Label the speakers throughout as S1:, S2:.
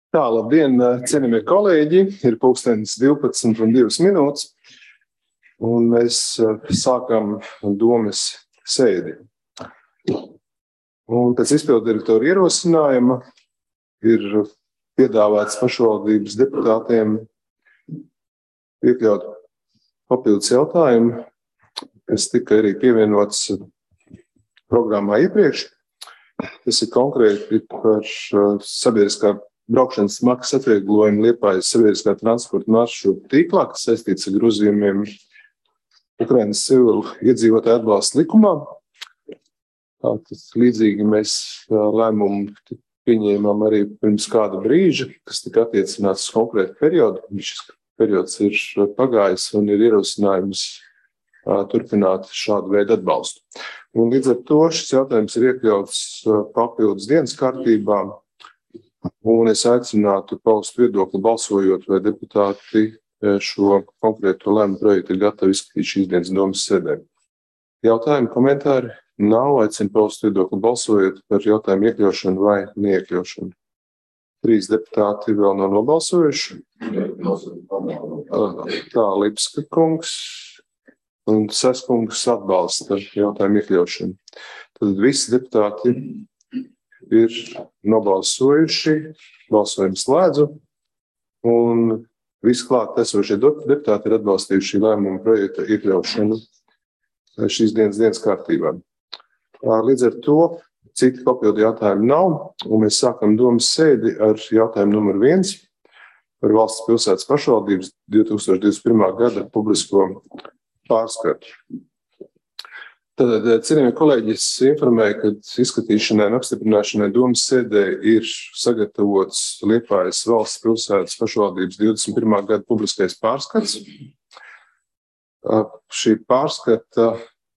S1: Tā, labdien, cienījamie kolēģi, ir pulkstenis 12:02, un mēs sākam domes sēdi. Un pēc izpilddirektora ierosinājuma ir piedāvāts pašvaldības deputātiem iekļaut papildus jautājumu, kas tika arī pievienots programmā iepriekš. Tas ir konkrēti par sabiedriskā braukšanas maksas atvieglojumu Liepājas sabiedriskā transporta maršrutu tīklā, kas saistīts ar grozījumiem Ukrainas civilu iedzīvotāju atbalsta likumā. Tātad līdzīgi mēs lēmumu pieņēmām arī pirms kāda brīža, kas tika attiecināts uz konkrētu periodu. Šis periods ir pagājis un ir ierosinājums turpināt šādu veidu atbalstu. Un līdz ar to šis jautājums ir iekļauts papildus dienas kārtībā. Un es aicinātu paust viedokli balsojot, vai deputāti šo konkrēto lēmumu projektu ir gatavi izskatīt šīs dienas domas sēdē. Jautājumi, komentāri nav. Aicinu paust viedokli balsojot par jautājumu iekļaušanu vai neiekļaušanu. 3 deputāti vēl nav nobalsojuši. Tā, Lipska kungs un Seskungs atbalsta jautājumu iekļaušanu. Tad visi deputāti ir nobalsojuši, balsojumu slēdzu, un visi klāt esošie deputāti ir atbalstījuši šī lēmuma projekta iekļaušanu šīs dienas kārtībā. Līdz ar to citi papildu jautājumi nav, un mēs sākam domas sēdi ar jautājumu numur 1 par valsts pilsētas pašvaldības 2021. Gada publisko pārskatu. Tad, cienījamie kolēģi, es informēju, ka izskatīšanai un apstiprināšanai domas sēdē ir sagatavots Liepājas valsts pilsētas pašvaldības 21. Gada publiskais pārskats. Šī pārskata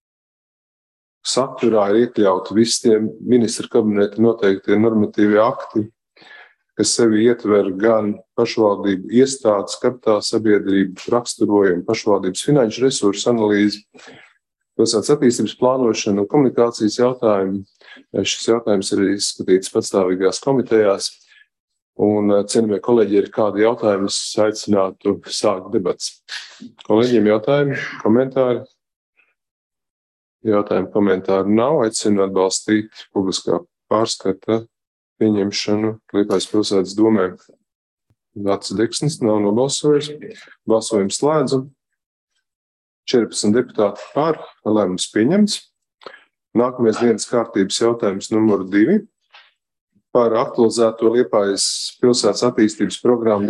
S1: saturā ir iekļauti visi tie ministra kabineta noteiktie normatīvie akti, kas sevi ietver gan pašvaldību iestādes, kapitāla sabiedrību raksturojumu, pašvaldības finanšu resursu analīzi, pilsētas attīstības plānošana un komunikācijas jautājumi. Šis jautājums ir izskatīts patstāvīgās komitejās. Un, cienījamie kolēģi, ir kādi jautājumi, es aicinātu sākt debats. Kolēģiem jautājumi, komentāri? Jautājumi, komentāri nav. Aicinu atbalstīt publiskā pārskata pieņemšanu Liepājas pilsētas domē. Vācis Deksnis nav nobalsojis. Balsojums slēdzu. 14 deputāti par, lēmums pieņemts. Nākamais dienas kārtības jautājums numur 2 par aktualizēto Liepājas pilsētas attīstības programmu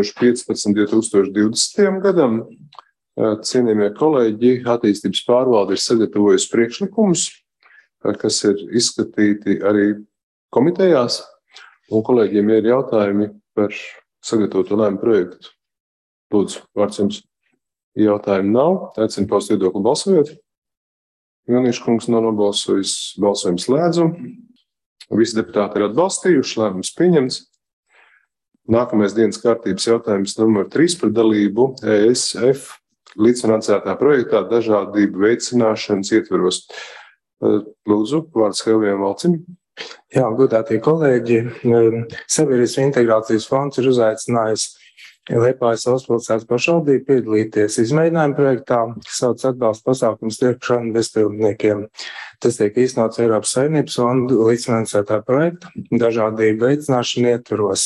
S1: 2015–2020. Gadam. Cienījamie kolēģi, attīstības pārvalde ir sagatavojusi priekšlikumus, kas ir izskatīti arī komitejās, un kolēģiem ir jautājumi par sagatavoto lēmumu projektu. Lūdzu, vārds jums. Jautājumu nav. Aicinu paust viedokli balsojot. Janieša kungs nav nobalsojis, balsojums slēdzu. Visi deputāti ir atbalstījuši, lēmums pieņemts. Nākamais dienas kārtības jautājums numur 3 par dalību ESF līdzfinansētā projektā dažādību veicināšanas ietveros. Lūdzu, vārds Helvijam Valcim.
S2: Jā, godātie kolēģi, Sabiedrības integrācijas fonds ir uzaicinājis Liepājas valsts pilsētas pašvaldību piedalīties izmēģinājuma projektā, kas sauc atbalsta pasākumu sniegšanu bezpilotniekiem. Tas tiek īstenots Eiropas Savienības fondu līdzfinansētā projekta dažādību veicināšana ietveros.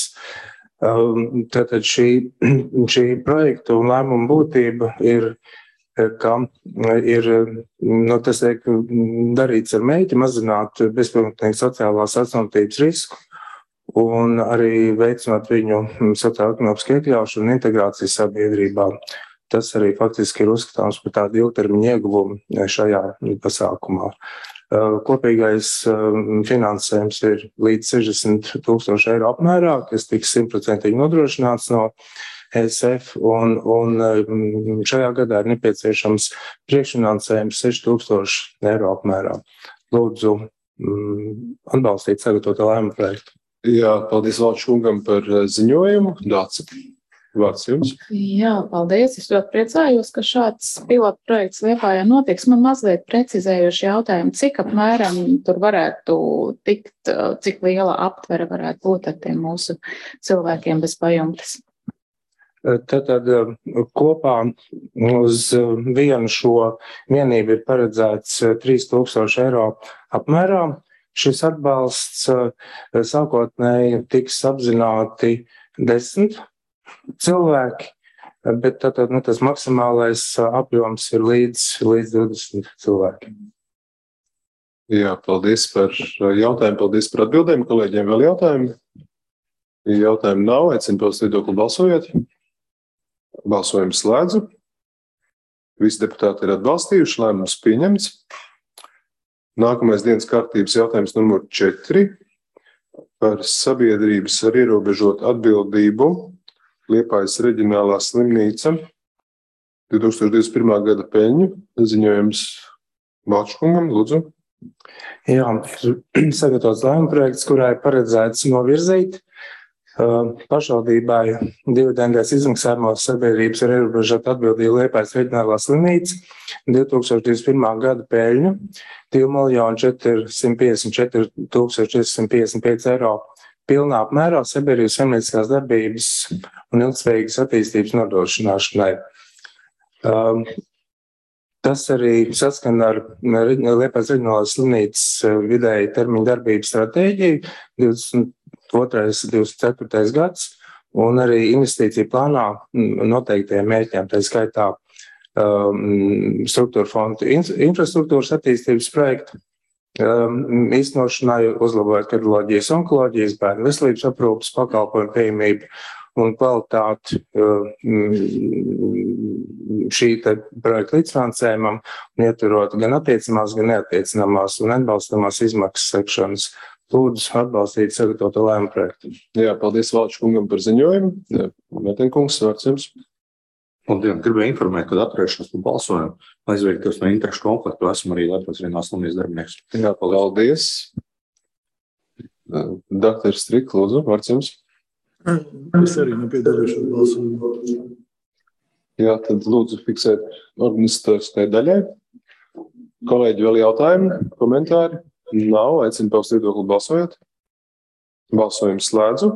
S2: Tātad šī projekta un lēmuma būtība ir, ka tas tiek darīts ar mērķi mazināt bezpilotnieku sociālās atstumtības risku un arī veicināt viņu sociālo-ekonomisku iekļaušanu un integrāciju sabiedrībā. Tas arī faktiski ir uzskatāms par tādu ilgtermiņa ieguvumu šajā pasākumā. Kopīgais finansējums ir līdz 60,000 eiro apmērā, kas tiks 100% nodrošināts no ESF, un šajā gadā ir nepieciešams priekšfinansējums 6,000 eiro apmērā. Lūdzu, atbalstīt sagatavoto lēmumu projektu.
S1: Jā, paldies Valčs kungam par ziņojumu. Dāci. Vārds jums.
S3: Jā, paldies. Es ļoti priecājos, ka šāds pilotu projekts Liepājā notiks. Man mazliet precizējuši jautājumu, cik apmēram tur varētu tikt, cik liela aptvere varētu būt ar tiem mūsu cilvēkiem bez pajumtes.
S2: Tad kopā uz vienu šo vienību ir paredzēts 3,000 eiro apmērā. Šis atbalsts sākotnēji tiks apzināti 10 cilvēki, bet tad tas maksimālais apjoms ir līdz 20 cilvēki.
S1: Jā, paldies par jautājumu, paldies par atbildēm. Kolēģiem vēl jautājumi? Jautājumu nav, aicinu paust viedokli balsojot. Balsojumu slēdzu. Visi deputāti ir atbalstījuši, lēmums pieņemts. Nākamais dienas kārtības jautājums numur 4 par sabiedrības ar ierobežotu atbildību Liepājas reģionālā slimnīca 2021. gada peļņu. Ziņojums Balčkungam, lūdzu.
S2: Jā, ir sagatavots lēmuma projekts, kurā ir paredzēts novirzīt pašvaldībai dividendēs izmaksājumos sabiedrības ar ierobežotu atbildību Liepājas reģionālā slimnīca 2021. gada peļņu 2.454.455 eiro pilnā apmērā sabiedrības saimnieciskās darbības un ilgspējīgas attīstības nodrošināšanai. Tas arī saskan ar Liepājas reģionālās slimnīcas vidēji termiņu darbības stratēģiju 22.24. gads un arī investīciju plānā noteiktajiem mērķiem, tā skaitā struktūra fondu infrastruktūras attīstības projektu īstenošanai, uzlabojot kardioloģijas, onkoloģijas, bērnu veselības aprūpes pakalpojumu pieejamību un kvalitāti šī projekta līdzfinansējumam, ieturot gan attiecamās, gan neattiecināmās un atbalstamās izmaksas sekšanas. Lūdzu, atbalstīt sagatavoto lēmumu projektu.
S1: Jā, paldies Valčkungam par ziņojumu. Metenkungs, vārds jums.
S4: Labdien, gribēju informēt, kad atturēšanos par balsojumu, lai izvairītos no interešu konfliktu, esmu arī Liepājas reģionālās slimnīcas darbinieks.
S1: Jā, paldies. Dr. Strik, lūdzu, vārds jums.
S5: Es arī nepiedalīšu balsojumu.
S1: Jā, tad lūdzu fiksēt organizatoriskai daļai. Kolēģi, vēl jautājumi, komentāri? Nav, aicinu paust viedokli balsojot. Balsojumu slēdzu.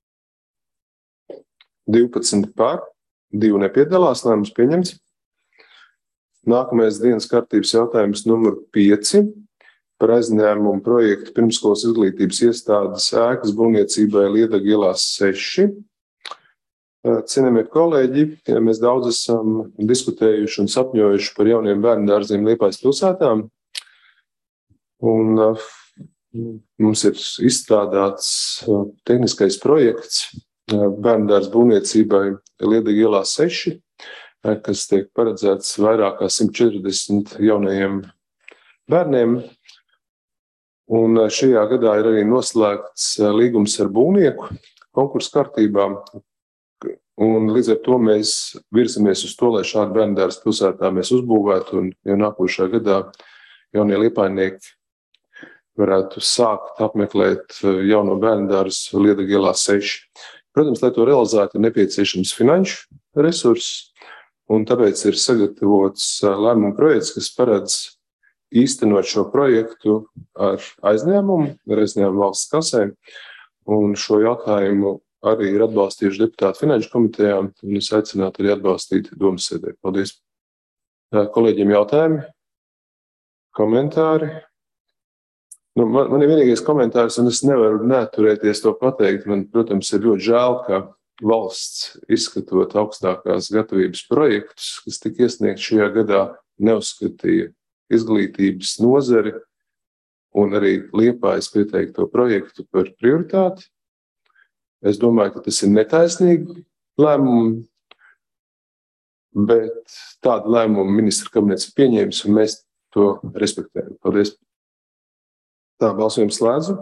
S1: 12 par, 2 nepiedalās, lēmums pieņemts. Nākamais dienas kārtības jautājums numur 5 par aizņēmumu projektu pirmskolas izglītības iestādes ēkas būvniecībai Liedaga ielā 6. Cienījamie kolēģi, mēs daudz esam diskutējuši un sapņojuši par jauniem bērnudārziem Liepājas pilsētām. Un mums ir izstrādāts tehniskais projekts bērnudārza būvniecībai Liedaga ielā 6, kas tiek paredzēts vairāk kā 140 jaunajiem bērniem. Un šajā gadā ir arī noslēgts līgums ar būvnieku konkursu kārtībā. Un līdz ar to mēs virzamies uz to, lai šādu bērnudārzu pilsētā mēs uzbūvētu un jau nākošajā gadā jaunie liepājnieki varētu sākt apmeklēt jauno bērnudārzu Liedaga ielā 6. Protams, lai to realizētu, ir nepieciešams finanšu resurss, un tāpēc ir sagatavots lēmuma projekts, kas paredz īstenot šo projektu ar aizņēmumu valsts kasē, un šo jautājumu arī ir atbalstījuši deputāti finanšu komitejā, un es aicinātu arī atbalstīt domas sēdē. Paldies. Kolēģiem jautājumi? Komentāri? Man ir vienīgais komentārs, un es nevaru neatturēties to pateikt. Man, protams, ir ļoti žēl, ka valsts, izskatot augstākās gatavības projektus, kas tika iesniegti šajā gadā, neuzskatīja izglītības nozari un arī Liepājas pieteikto projektu par prioritāti. Es domāju, ka tas ir netaisnīgi lēmumi, bet tādu lēmumu ministra kabinets ir pieņēmis, un mēs to respektējam. Paldies. Tā, balsojumu slēdzu.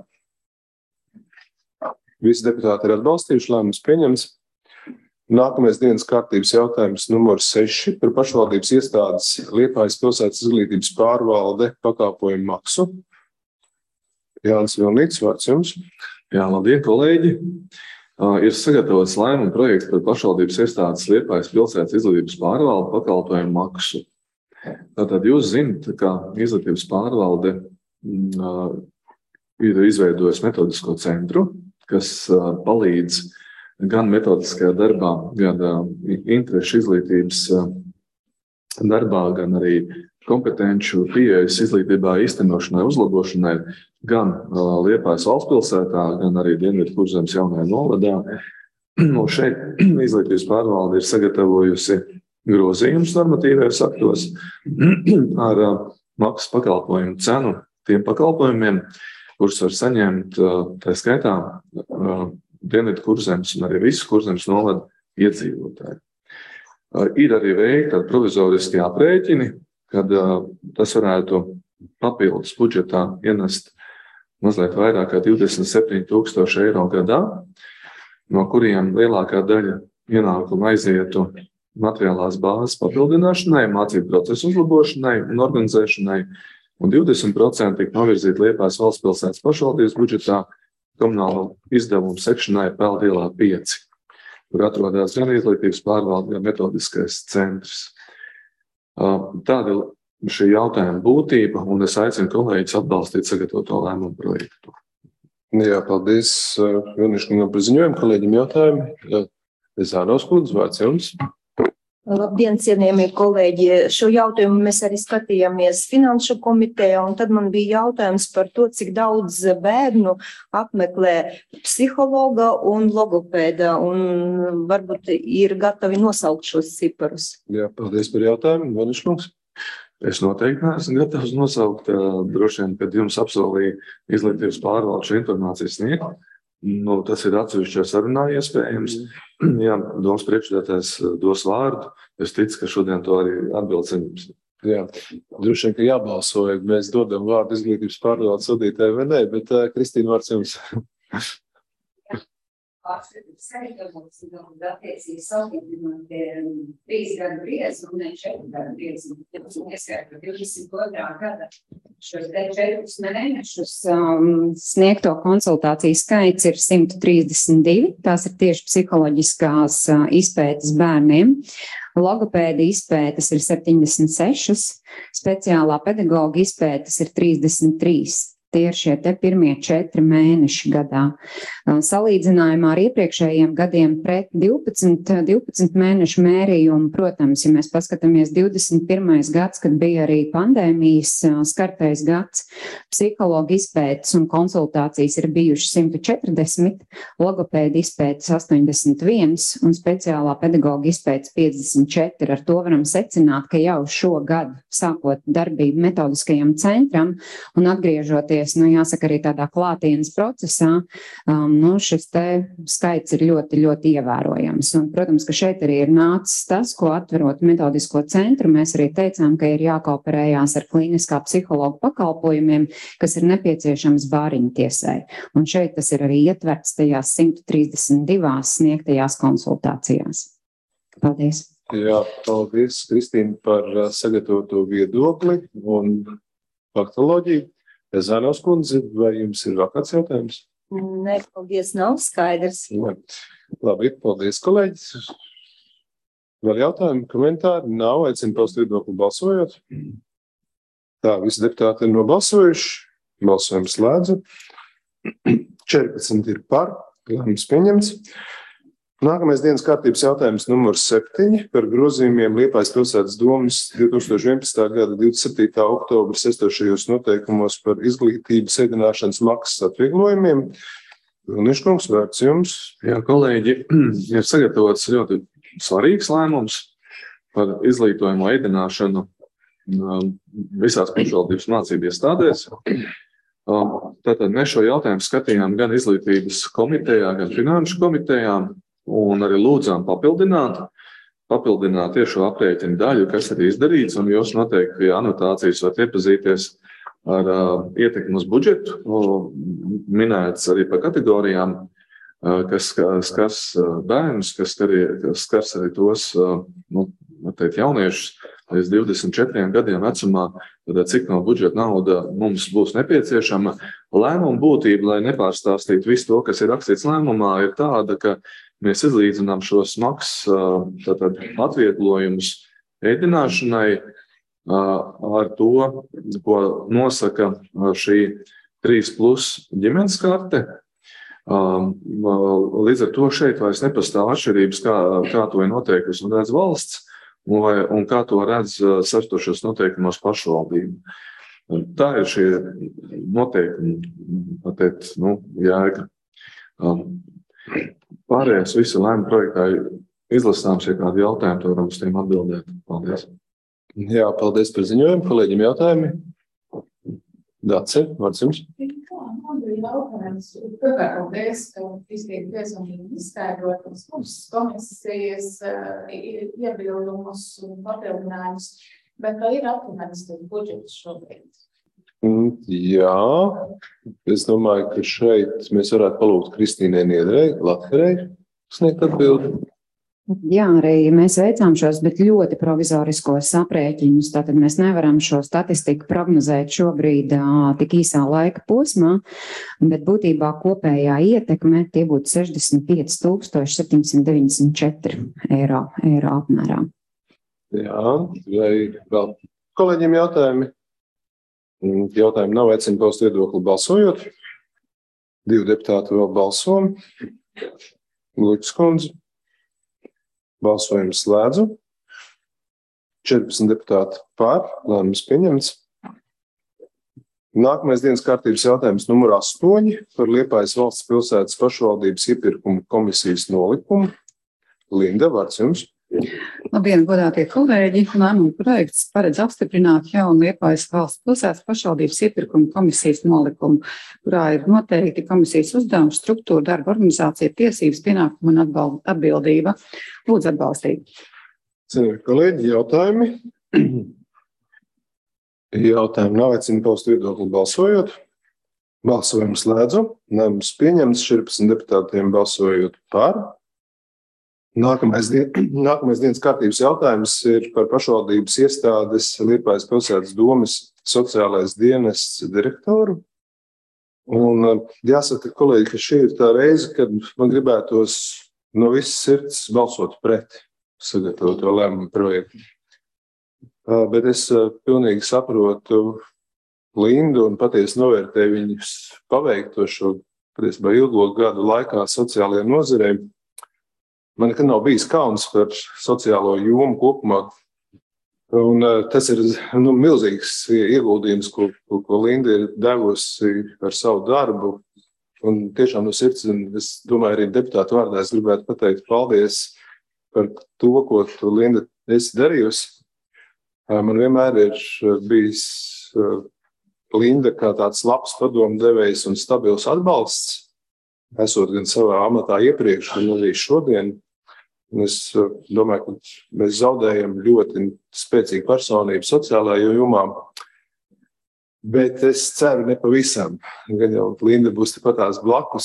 S1: Visi deputāti ir atbalstījuši, lēmums pieņems. Nākamais dienas kārtības jautājums numur 6 par pašvaldības iestādes Liepājas pilsētas izglītības pārvalde pakalpojumu maksu. Jānis Vilnīts, vārds jums.
S4: Jā, labdien, kolēģi. Ir sagatavots lēmuma projekts par pašvaldības iestādes Liepājas pilsētas izglītības pārvalde pakalpojumu maksu. Tātad jūs zināt, ka izglītības pārvalde ir izveidojusi metodisko centru, kas palīdz gan metodiskajā darbā, gan interešu izglītības darbā, gan arī kompetenču pieejas izglītībā īstenošanai, uzlabošanai, gan Liepājas valstspilsētā, gan arī Dienvidu Kurzemes jaunajā novadā. Šeit izglītības pārvalde ir sagatavojusi grozījumus normatīvajos aktos ar maksas pakalpojumu cenu tiem pakalpojumiem, kurus var saņemt tā skaitā Dienvidu Kurzemes un arī visu Kurzemes novada iedzīvotāji. Ir arī veikti provizoriski aprēķini, kad tas varētu papildus budžetā ienest mazliet vairāk kā 27,000 eiro gadā, no kuriem lielākā daļa ienākumu aizietu materiālās bāzes papildināšanai, mācību procesu uzlabošanai un organizēšanai, un 20% tika novirzīti Liepājas valstspilsētas pašvaldības budžetā komunālo izdevumu sekšanai Peldu ielā 5, kur atrodas gan izglītības pārvalde, gan metodiskais centrs. Tāda ir šī jautājuma būtība, un es aicinu kolēģis atbalstīt sagatavoto lēmumu projektu.
S1: Jā, paldies Joniškungam par ziņojumu. Kolēģim jautājumi. Zānos kundze, vārds jums.
S6: Labdien, cienījamie kolēģi! Šo jautājumu mēs arī skatījāmies Finanšu komitejā, un tad man bija jautājums par to, cik daudz bērnu apmeklē psihologa un logopēda, un varbūt ir gatavi nosaukt šos ciparus.
S1: Jā, paldies par jautājumu. Joniškungs.
S4: Es noteikti neesmu gatavs nosaukt, droši vien, kad jums apsolīja izglītības pārvalde šo informāciju sniegt. Tas ir atsevišķā sarunā iespējams. Jā, domas priekšsēdētājs dos vārdu. Es ticu, ka šodien to arī atbild saņemsim.
S1: Jā, droši vien, ka jābalso, ja mēs dodam vārdu izglītības pārvaldes vadītājai vai nē, bet Kristīna, vārds jums.
S7: Sagatavots attiecīgi salīdzinot 3 gadu griezi un 4 gadu griezi. Ieskaitot 22. gada šos 4 mēnešus sniegto konsultāciju skaits ir 132. Tās ir tieši psiholoģiskās izpētes bērniem. Logopēda izpētes ir 76, speciālā pedagoga izpētes ir 33. Tie ir šie te pirmie 4 mēneši gadā. Salīdzinājumā ar iepriekšējiem gadiem pret 12 mēnešu mērījumu, protams, ja mēs paskatāmies 21. gads, kad bija arī pandēmijas skartais gads, psihologa izpētes un konsultācijas ir bijuši 140, logopēda izpētes 81 un speciālā pedagoga izpētes 54. Ar to varam secināt, ka jau šo gadu, sākot darbību metodiskajam centram un atgriežoties, jāsaka arī tādā klātienes procesā, šis te skaits ir ļoti, ļoti ievērojams. Un, protams, ka šeit arī ir nācis tas, ko atverot metodisko centru, mēs arī teicām, ka ir jākooperējās ar klīniskā psihologa pakalpojumiem, kas ir nepieciešams bāriņu tiesai. Un šeit tas ir arī ietverts tajās 132 sniegtajās konsultācijās. Paldies!
S1: Jā, paldies, Kristīna, par sagatavoto viedokli un faktoloģiju. Zānos kundze, vai jums ir vēl kāds jautājums?
S6: Nē, paldies, nav skaidrs.
S1: Jā. Labi, paldies, kolēģis. Vēl jautājumi, komentāri? Nav, aicinu paust viedokli balsojot. Tā, visi deputāti ir nobalsojuši. Balsojums slēdzu. 14 ir par, lēmums pieņemts. Nākamais dienas kārtības jautājums numurs 7 par grozījumiem Liepājas pilsētas domas 2011. gada 27. oktobra sestošajos noteikumos par izglītības ēdināšanas maksas atvieglojumiem. Vilniškungs, vērts jums.
S4: Jā, kolēģi, ir sagatavots ļoti svarīgs lēmums par izglītojumu ēdināšanu visās pašvaldības mācību iestādēs. Tātad mēs šo jautājumu skatījām gan izglītības komitejā, gan finanšu komitejā. Un arī lūdzām papildināt tiešo aprēķinu daļu, kas ir izdarīts, un jūs noteikti pie anotācijas varat iepazīties ar ietekmi uz budžetu, minēts arī par kategorijām, kas skars bērnus, kas skars arī tos jauniešus līdz 24 gadiem vecumā, tad cik no budžeta nauda mums būs nepieciešama, Lēmuma būtība, lai nepārstāstītu visu to, kas ir rakstīts lēmumā, ir tāda, ka mēs izlīdzinām šos maksas atvieglojumus ēdināšanai ar to, ko nosaka šī 3+ ģimenes karte. Līdz ar to šeit vairs nepastāv atšķirības, kā to ir noteikusi un redz valsts, un kā to redz saistošos noteikumos pašvaldība. Tā ir šie noteikumi, jēga. Pārējais visu lēmumu projektā izlasāms, ja kādi jautājumi, to varam uz tiem atbildēt. Paldies.
S1: Jā, paldies par ziņojumu. Kolēģiem jautājumi? Dace, vārds jums.
S3: Man bija jautājums, pirmkārt, paldies, ka iztiek piezvanīgi izskaidrot komisijas iebildumus un papildinājumus, bet vai ir aptuvens budžets šobrīd?
S1: Jā, es domāju, ka šeit mēs varētu palūgt Kristīnai Niedrei, Latverei, sniegt atbildi.
S8: Jā, arī mēs veicām šos, bet ļoti provizoriskos aprēķinus. Tātad mēs nevaram šo statistiku prognozēt šobrīd tik īsā laika posmā, bet būtībā kopējā ietekme tie būtu 65 794 eiro apmērā.
S1: Jā, vai vēl kolēģiem jautājumi? Jautājumi nav, aicinu paust viedokli balsojot. 2 deputāti vēl balso. Luķis kundze. Balsojumu slēdzu. 14 deputāti par, lēmums pieņemts. Nākamais dienas kārtības jautājums numur 8 par Liepājas valsts pilsētas pašvaldības iepirkumu komisijas nolikumu. Linda, vārds jums.
S9: Labdien, godātie kolēģi! Lēmuma projekts paredz apstiprināt jaunu Liepājas valsts pilsētas pašvaldības iepirkumu komisijas nolikumu, kurā ir noteikti komisijas uzdevums, struktūra, darba organizācija, tiesības, pienākumi un atbildība. Lūdzu atbalstīt.
S1: Cienījamie kolēģi, jautājumi? Jautājumi nav, aicinu paust viedokli balsojot. Balsojumu slēdzu. Lēmums pieņemts 14 deputātiem balsojot par. Nākamais dienas kārtības jautājums ir par pašvaldības iestādes Liepājas pilsētas domes sociālais dienests direktoru. Un jāsaka, kolēģi, ka šī ir tā reize, kad man gribētos no visas sirds balsot pret sagatavoto lēmumu projektu. Bet es pilnīgi saprotu Lindu un patiesi novērtēju viņus paveikto šo patiesībā ilgo gadu laikā sociālajā nozarē. Man nekad nav bijis kauns par sociālo jomu kopumā. Un tas ir milzīgs ieguldījums, ko Linda ir devusi ar savu darbu. Un tiešām no sirds, es domāju, arī deputātu vārdā es gribētu pateikt paldies par to, ko tu, Linda, esi darījusi. Man vienmēr ir bijis Linda kā tāds labs padomdevējs un stabils atbalsts, esot gan savā amatā iepriekš, gan arī šodien. Un es domāju, ka mēs zaudējam ļoti spēcīgu personību sociālajā jomā, bet es ceru nepavisam, gan jau Linda būs tepatās blakus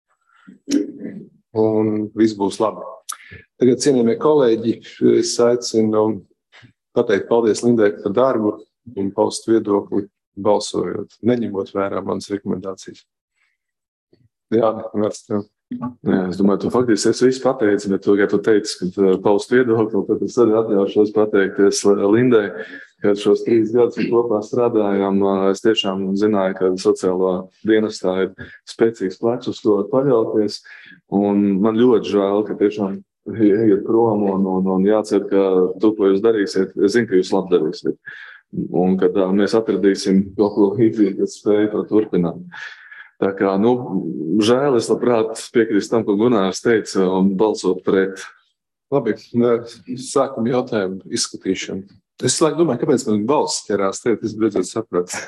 S1: un viss būs labi. Tagad, cienījamie kolēģi, es aicinu pateikt paldies Lindai par darbu un paust viedokli balsojot, neņemot vērā manas rekomendācijas. Jā, vērts tev.
S4: Jā, es domāju, tu faktiski esi visu pateicis, bet tu, ja tu teici, ka paust viedokli, tad es arī atļaušos pateikties Lindai, kad šos 3 gadus kopā strādājām. Es tiešām zināju, ka sociālā dienestā ir spēcīgs plecs, uz ko paļauties, un man ļoti žēl, ka tiešām iet prom un jācer, ka tu, ko jūs darīsiet, es zinu, ka jūs labi darīsiet, un kad mēs atradīsim kaut ko līdzīgi, kas spēj to turpināt. Tā kā, žēl, es labprāt piekrīstu tam, ko Gunārs teica, un balsot pret.
S1: Labi, sākam jautājumu izskatīšanu. Es laikam domāju, kāpēc man balss ķerās teikt, es beidzot sapratu.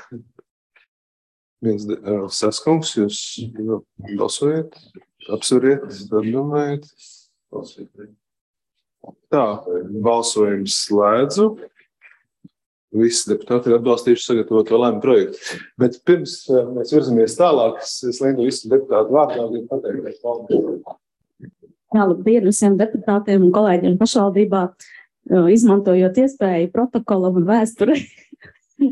S1: Saskungs, jūs balsojiet, apsveriet, domājiet. Tā, balsojums slēdzu. Visi deputāti ir atbalstījuši sagatavoto lēmumu projektu. Bet pirms mēs virzamies tālāk, es Lindu visu deputātu vārdā gribu pateikt paldies.
S10: Jā, labdien visiem deputātiem un kolēģiem pašvaldībā, izmantojot iespēju protokolam un vēsturi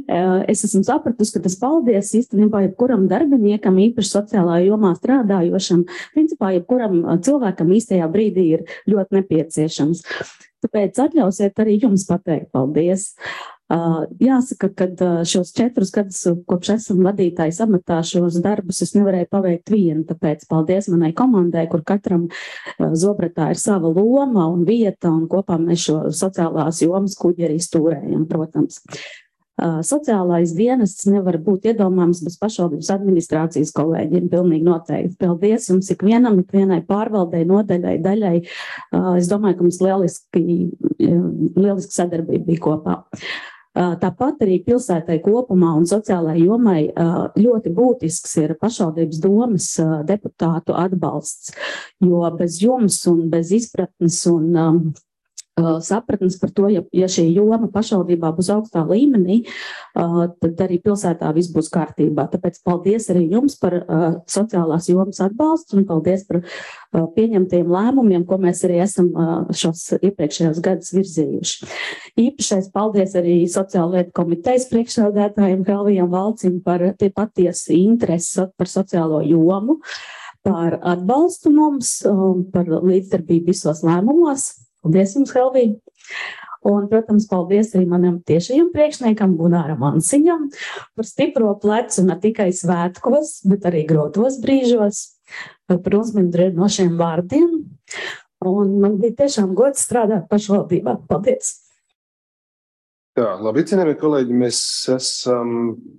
S10: Es esmu sapratusi, ka tas paldies īstenībā jebkuram darbiniekam, īpaši sociālā jomā strādājošam, principā jebkuram cilvēkam īstajā brīdī ir ļoti nepieciešams. Tāpēc atļausiet arī jums pateikt paldies. Jāsaka, ka šos 4 gadus, kopš esmu vadītājs amatā, šos darbus es nevarēju paveikt vienu, tāpēc paldies manai komandai, kur katram zobratā ir sava loma un vieta, un kopā mēs šo sociālās jomas kuģi arī stūrējam, protams. Sociālais dienests nevar būt iedomājams bez pašvaldības administrācijas kolēģiem, pilnīgi noteikti. Paldies jums ikvienam, ikvienai pārvaldei, nodaļai, daļai. Es domāju, ka mums lieliski sadarbība bija kopā. Tāpat arī pilsētai kopumā un sociālai jomai ļoti būtisks ir pašvaldības domes deputātu atbalsts, jo bez jums un bez izpratnes un sapratnes par to, ja šī joma pašvaldībā būs augstā līmenī, tad arī pilsētā viss būs kārtībā. Tāpēc paldies arī jums par sociālās jomas atbalstu un paldies par pieņemtiem lēmumiem, ko mēs arī esam šos iepriekšējos gadus virzījuši. Īpašais paldies arī sociālietu komitejas priekšsēdētājiem Helvijam Valcim par patiesu interesi par sociālo jomu, par atbalstu mums, par līdzdarbību visos lēmumos. Paldies jums, Helvī! Un, protams, paldies arī manam tiešajam priekšniekam Gunāram Ansiņam par stipro plecu ne tikai svētkos, bet arī grūtos brīžos, par uzmundrinošiem vārdiem. Un man bija tiešām gods strādāt pašvaldībā. Paldies!
S1: Jā, labi, cienījamie kolēģi, mēs esam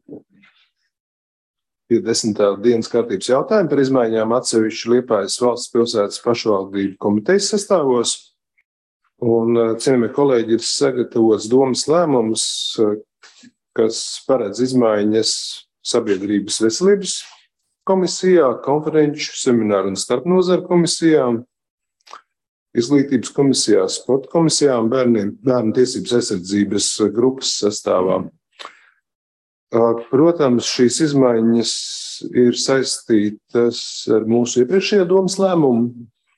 S1: pie 10. dienas kārtības jautājumu par izmaiņām atsevišķu Liepājas valsts pilsētas pašvaldību komitejas sastāvos. Un, cienījamie kolēģi, ir sagatavots domas lēmums, kas paredz izmaiņas sabiedrības veselības komisijā, konferenču, semināru un starpnozaru komisijām, izglītības komisijā, sporta komisijām, bērnu tiesības aizsardzības grupas sastāvā. Protams, šīs izmaiņas ir saistītas ar mūsu iepriekšējā domas lēmumu,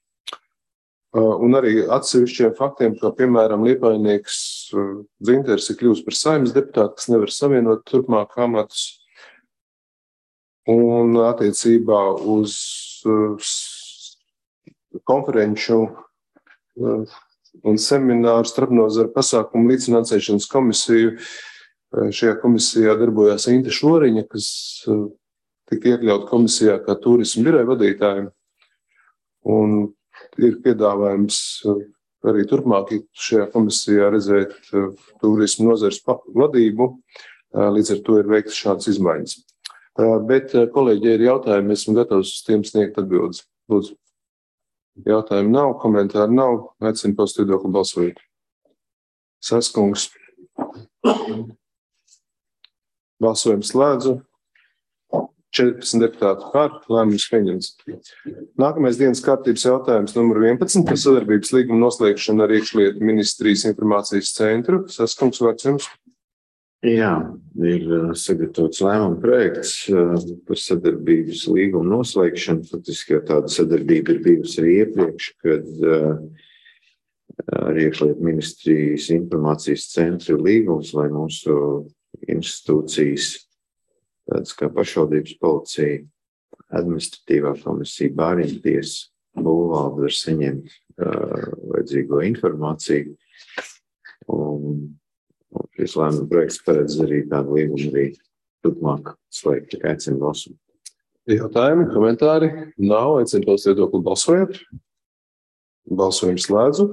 S1: un arī atsevišķiem faktiem, kā piemēram Liepājnieks Dzinters ir kļuvis par Saeimas deputātu, kas nevar savienot turpmāk amatus. Un attiecībā uz konferenču un semināru starpnozaru pasākumu līdzfinansēšanas komisiju, šajā komisijā darbojās Inte Šoriņa, kas tika iekļaut komisijā kā turismu biroja vadītāja. Un ir piedāvājums arī turpmāk šajā komisijā redzēt turismu nozares vadību, līdz ar to ir veikts šāds izmaiņas. Bet, kolēģi, ja ir jautājumi, esmu gatavs uz tiem sniegt atbildes. Lūdzu. Jautājumu nav, komentāru nav, aicinu paust viedokli balsojot. Saskungs. Balsojums slēdzu. 14 deputāti par, lēmums pieņemts. Nākamais dienas kārtības jautājums numur 11 par sadarbības līgumu noslēgšanu ar iekšlietu ministrijas informācijas centru. Saskungs, vārds jums.
S11: Jā, ir sagatavots lēmuma projekts par sadarbības līgumu noslēgšanu. Faktiski jau tāda sadarbība ir bijusi arī iepriekš, kad ar iekšlietu ministrijas informācijas centru ir līgums, lai mūsu institūcijas, tādas kā pašvaldības policija, administratīvā komisija, bāriņu tiesa, būvvalde var saņemt vajadzīgo informāciju. Un šis lēmuma projekts paredz arī tādu līgumu arī turpmāk slēgt, tikai aicinu balsot.
S1: Jautājumi, komentāri? Nav, aicinu paust viedokli balsojot. Balsojums slēdzu.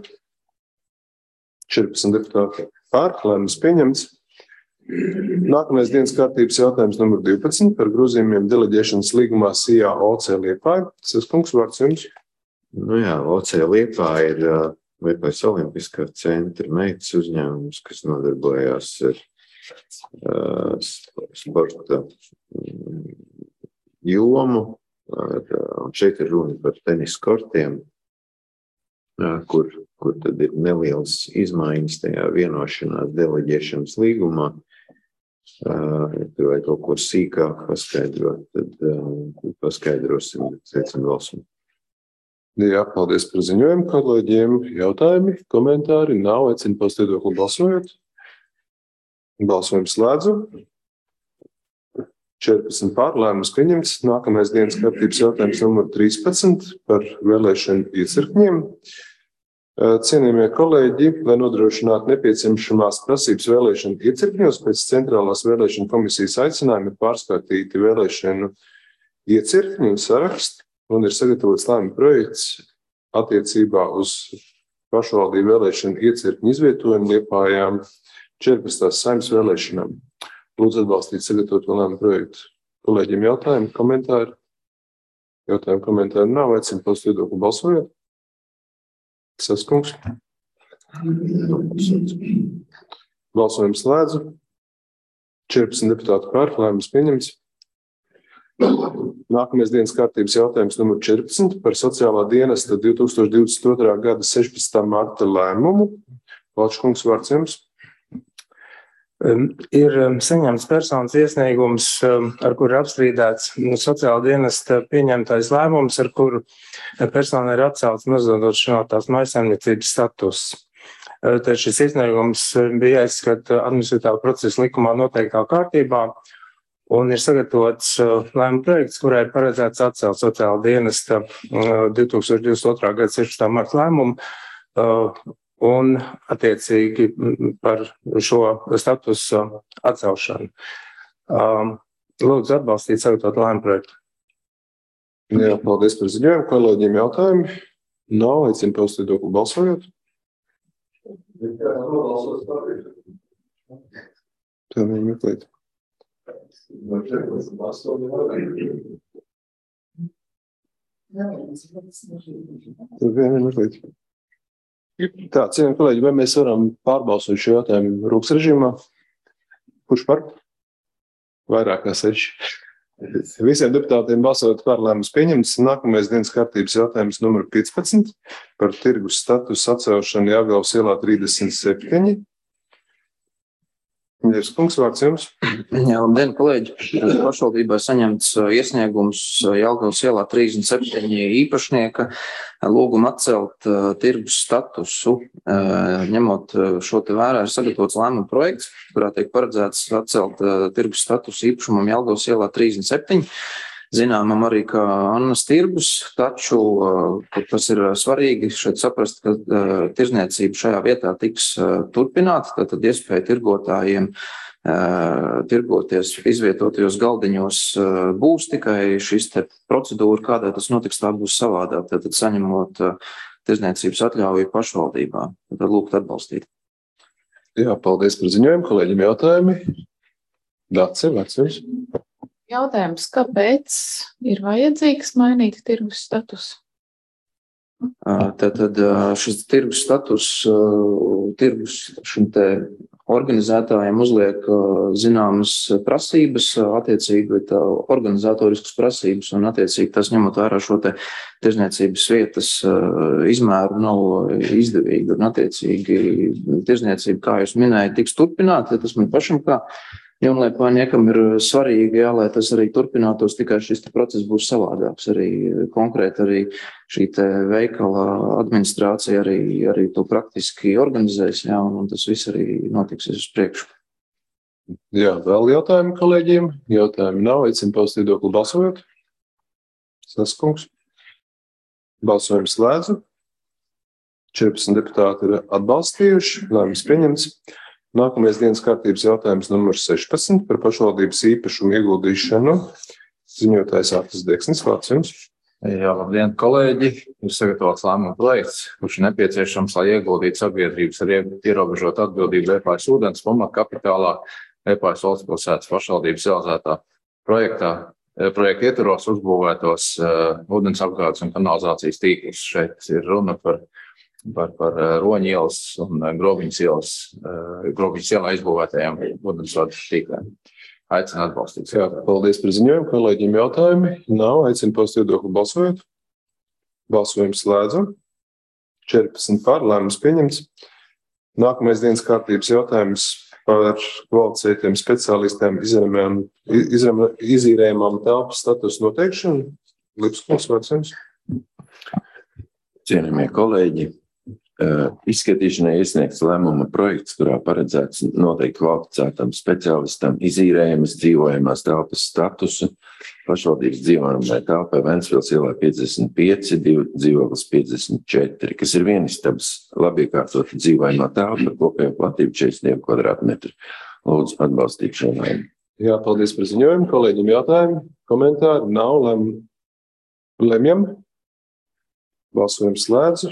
S1: 14 deputāti par, lēmums pieņemts. Nākamais dienas kārtības jautājums numur 12 par grozījumiem deleģēšanas līgumā SIA OC Liepāja. Saskungs, vārds jums.
S11: Nu jā, OC Liepāja ir Liepājas Olimpiskā centra meitas uzņēmums, kas nodarbojās ar sporta jomu. Un šeit ir runa par tenis kortiem, kur tad ir nelielas izmaiņas tajā vienošanās deleģēšanas līgumā. Tur vai kaut ko sīkāk paskaidrot, tad paskaidrosim, teicam balsam.
S1: Jā, paldies par ziņojumu kolēģiem. Jautājumi, komentāri nav, aicinu paust viedokli balsojot. Balsojumu slēdzu. 14 pār, lēmums pieņemts. Nākamais dienas kārtības jautājums numur 13 par vēlēšanu iecirkņiem. Cienījamie kolēģi, lai nodrošinātu nepieciešamās prasības vēlēšanu iecirkņos, pēc Centrālās vēlēšanu komisijas aicinājuma ir pārskatīti vēlēšanu iecirkņu un saraksti, un ir sagatavots lēmuma projekts attiecībā uz pašvaldību vēlēšanu iecirkņu izvietojumu Liepājām 14. Saeimas vēlēšanām. Lūdzu atbalstīt sagatavoto lēmumu projektu. Kolēģiem jautājumi, komentāri? Jautājumu komentāri nav, aicinu paust viedokli balsojot. Saskungs. Balsojumu slēdzu. 14 deputāti pār, lēmums pieņemts. Nākamais dienas kārtības jautājums numur 14 par sociālā dienesta 2022. gada 16. marta lēmumu. Valčkungs, vārds jums.
S2: Ir saņemts personas iesniegums, ar kuru ir apstrīdēts sociāla dienesta pieņemtais lēmums, ar kuru persona ir atcelts nodrošinātās mājsaimniecības status. Tad šis iesniegums bija jāizskata administratīvā procesa likumā noteiktā kārtībā, un ir sagatavots lēmuma projekts, kurā ir paredzēts atcelt sociāla dienesta 2022. gada 16. marta lēmumu, un attiecīgi par šo statusu atcelšanu. Lūdzu atbalstīt sagatavot lēmumu projektu.
S1: Jā, paldies par ziņojumu. Kolēģiem jautājumi? Nav, aicinu paust viedokli balsojot. Tā viņi meklēt. Tā viņi meklēt. Tā, cienījamie kolēģi, vai mēs varam pārbalsot šo jautājumu rūkas režīmā? Kurš par? Vairāk kā 6. Visiem deputātiem balsot par, lēmums pieņemts. Nākamais dienas kārtības jautājums numur 15 par tirgus statusu atcelšanu Jelgavas ielā 37. Kungs, vārds jums.
S12: Jā, labdien, kolēģi. Pašvaldībā saņemts iesniegums Jelgavas ielā 37 īpašnieka lūgumu atcelt tirgus statusu. Ņemot šo te vērā, ir sagatavots lēmuma projekts, kurā tiek paredzēts atcelt tirgus statusu īpašumam Jelgavas ielā 37. Zināmam arī kā Annas tirgus, taču, kas ir svarīgi šeit saprast, ka tirzniecība šajā vietā tiks turpināta, tad iespēja tirgotājiem tirgoties izvietotajos galdiņos būs, tikai šis te procedūra, kādā tas notiks, tā būs savādāk, tad saņemot tirzniecības atļauju pašvaldībā. Tad lūgt atbalstīt.
S1: Jā, paldies par ziņojumu, kolēģiem jautājumi. Dace, vārds jums.
S3: Jautājums, kāpēc ir vajadzīgs mainīt tirgus statusu?
S12: Tad šis tirgus status tirgus šim te organizētājiem uzliek zināmas prasības, attiecīgi organizatoriskas prasības, un attiecīgi tas ņemot vērā šo te tirzniecības vietas izmēru nav izdevīgi, un attiecīgi tirzniecība, kā jūs minējat, tiks turpināta, tas man pašam kā jaunliepājniekam ir svarīgi, jā, lai tas arī turpinātos, tikai šis process būs savādāks. Arī konkrēti arī šī te veikala administrācija arī to praktiski organizēs, jā, un tas viss arī notiks uz priekšu.
S1: Jā, vēl jautājumi kolēģiem? Jautājumi nav, aicinu paust viedokli balsojot. Saskungs. Balsojumu slēdzu. 14 deputāti ir atbalstījuši, lēmums pieņemts. Nākamais dienas kārtības jautājums numur 16 par pašvaldības īpašumu ieguldīšanu. Ziņotājs Artis Deksnis, vārds jums.
S13: Jā, labdien, kolēģi. Ir sagatavots lēmuma projekts, kurš ir nepieciešams, lai ieguldītu sabiedrības ar ierobežotu atbildību Liepājas ūdens pamatkapitālā Liepājas valsts pilsētas pašvaldības realizētā projekta ietvaros uzbūvētos ūdens apgādes un kanalizācijas tīklus. Šeit ir runa par Roņa ielas un Grobiņas ielā izbūvētajām ūdensvadu tīkliem. Aicinu atbalstīt.
S1: Jā, paldies par ziņojumu. Kolēģiem jautājumi nav. Aicinu paust viedokli balsojot. Balsojums slēdzu. 14 pār, lēmums pieņemts. Nākamais dienas kārtības jautājums par kvalificētiem speciālistiem izīrējumām telpas statusu noteikšanu. Lipskungs, vārds jums.
S11: Cienījamie kolēģi, Izskatīšanai iesniegts lēmuma projekts, kurā paredzēts noteikti kvalificētam speciālistam izīrējumas dzīvojamās telpas statusu pašvaldības dzīvojamai telpai Ventspils ielā 55, dzīvoklis 54, kas ir vienistabas labi iekārtota dzīvojamā telpa ar kopējo platību 42 kvadrātmetru. Lūdzu atbalstīt šo lēmumu.
S1: Jā, paldies par ziņojumu. Kolēģim jautājumi, komentāri nav, lemjam. Balsojums slēdzu.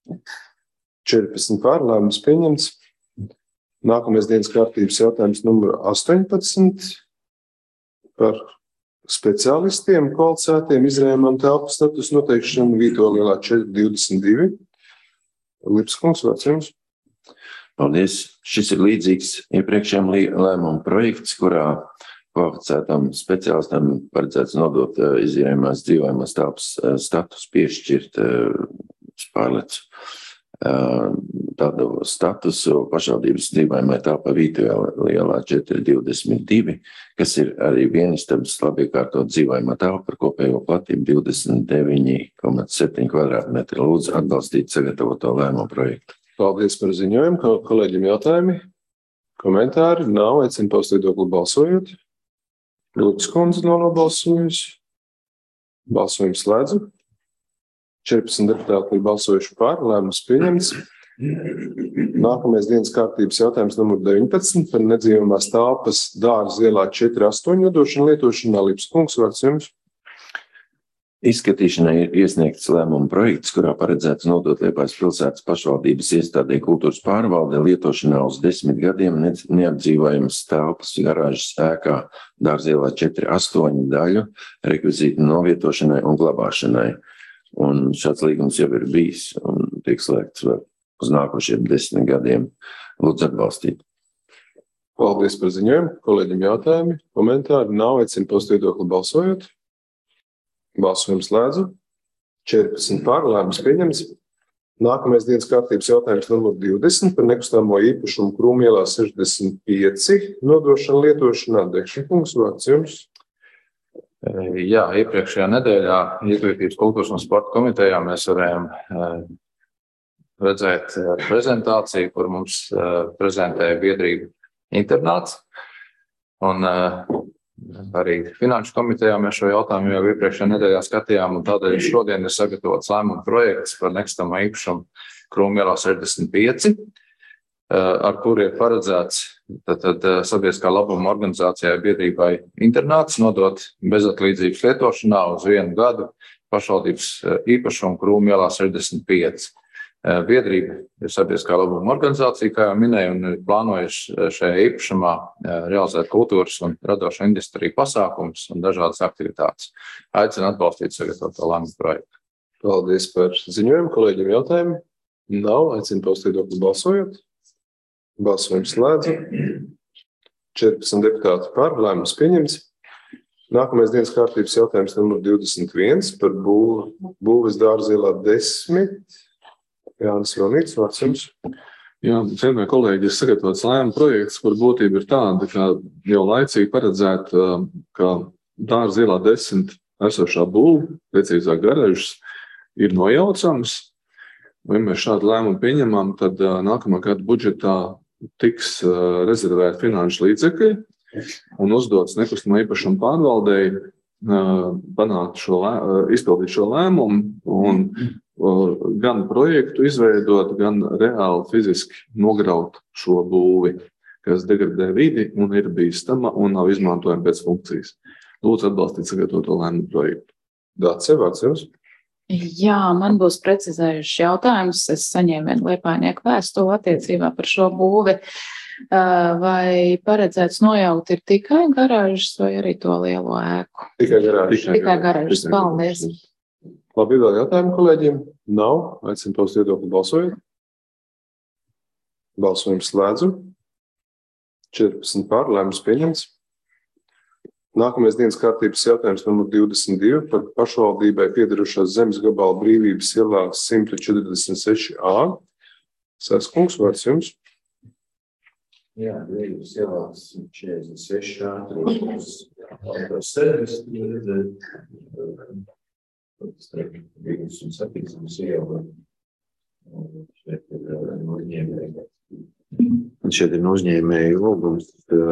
S1: 14 par, lēmums pieņemts. Nākamais dienas kārtības jautājums numur 18 par speciālistiem kvalificētiem izrējumam telpu status noteikšanu Vītola ielā 422. Lipskungs, vārds jums.
S11: Paldies. Šis ir līdzīgs iepriekšējiem lēmumu projekts, kurā kvalificētam speciālistam paredzēts nodot izīrējumās dzīvojamās telpas status piešķirt pārlecu. Tādu statusu pašvaldības dzīvojamai telpai Vītola ielā 422, kas ir arī vienistabas labi iekārtot dzīvojamā telpa par kopējo platību 29,7 kvadrātmetri. Lūdzu atbalstīt sagatavoto lēmumu projektu.
S1: Paldies par ziņojumu. Kolēģim jautājumi, komentāri nav, aicinu paust viedokli balsojot. Lūdzu, kundze nav nobalsojusi. Balsojums slēdzu. 14 deputāti ir balsojuši par, lēmums pieņemts. Nākamais dienas kārtības jautājums numur 19 par nedzīvojamās telpas Dārza ielā 4-8 nodošanu lietošanā. Lipskungs, vārds jums.
S11: Izskatīšanai ir iesniegts lēmuma projekts, kurā paredzēts nodot Liepājas pilsētas pašvaldības iestādē kultūras pārvalde lietošanā uz 10 gadiem neapdzīvojamas telpas garāžas ēkā Dārza ielā 4-8 daļu rekvizītu novietošanai un glabāšanai. Un šāds līgums jau ir bijis un tiek slēgts uz nākošiem 10 gadiem. Lūdzu atbalstīt.
S1: Paldies par ziņojumu. Kolēģim jautājumi, komentāri nav, aicinu paust viedokli balsojot. Balsojums slēdzu. 14 par, lēmums pieņemts. Nākamais dienas kārtības jautājums numur 20 par nekustamo īpašumu Krūmielā 65 nodošanu lietošanā. Dekšņkungs, vārds jums.
S13: Jā, iepriekšējā nedēļā Izglītības, kultūras un sporta komitejā mēs varējām redzēt prezentāciju, kur mums prezentēja biedrība internāts. Un arī Finanšu komitejā mēs šo jautājumu jau iepriekšējā nedēļā skatījām, un tādēļ šodien ir sagatavots lēmuma projekts par nekustamo īpašumu Krūmielā 65, ar kuru ir paredzēts tad sabiedriskā labuma organizācijai biedrībai internāts nodot bezatlīdzības lietošanā uz 1 gadu pašvaldības īpašumu Krūmielā 65. Biedrība ir sabiedriskā labuma organizācija, kā jau minēju, un ir plānojuši šajā īpašumā realizēt kultūras un radošo industriju pasākumus un dažādas aktivitātes. Aicinu atbalstīt sagatavoto lēmumu projektu.
S1: Paldies par ziņojumu. Kolēģiem jautājumi nav, aicinu paust viedokli balsojot. Balsojums slēdzu. 14 deputāti par, lēmums pieņemts. Nākamais dienas kārtības jautājums numur 21 par būves Dārza ielā 10. Jānis Vilnīts, vārds jums.
S4: Jā, cienījamie kolēģi, ir sagatavots lēmuma projekts, kur būtība ir tāda, ka jau laicīgi paredzēt, ka Dārza ielā 10 esošā būve, precīzāk garažas, ir nojaucams. Un, ja mēs šādu lēmumu pieņemam, tad nākamā gada budžetā tiks rezervēti finanšu līdzekļi un uzdots nekustamā īpašuma pārvaldei izpildīt šo lēmumu un gan projektu izveidot, gan reāli fiziski nograut šo būvi, kas degradē vidi un ir bīstama un nav izmantojama pēc funkcijas. Lūdzu atbalstīt sagatavoto lēmumu projektu.
S1: Dāce, vārds jums.
S3: Jā, man būs precizējuši jautājums. Es saņēmu vienu liepājnieku vēstuli attiecībā par šo būvi. Vai paredzēts nojaut ir tikai garāžas vai arī to lielo ēku?
S1: Tikai garāžas.
S3: Tikai garāžas. Paldies.
S1: Labi, vēl jautājumu kolēģiem? Nav. Aicinu paust viedokli balsojot. Balsojums slēdzu. 14 par, lēmums pieņemts. Nākamais dienas kārtības jautājums numur 22 par pašvaldībai piederušās zemes gabala Brīvības ielā 146A. Sēskungs, vārds jums.
S11: Jā, Brīvības ielā 146A. Brīvības un 7. iela. Šeit ir uzņēmēju lūgums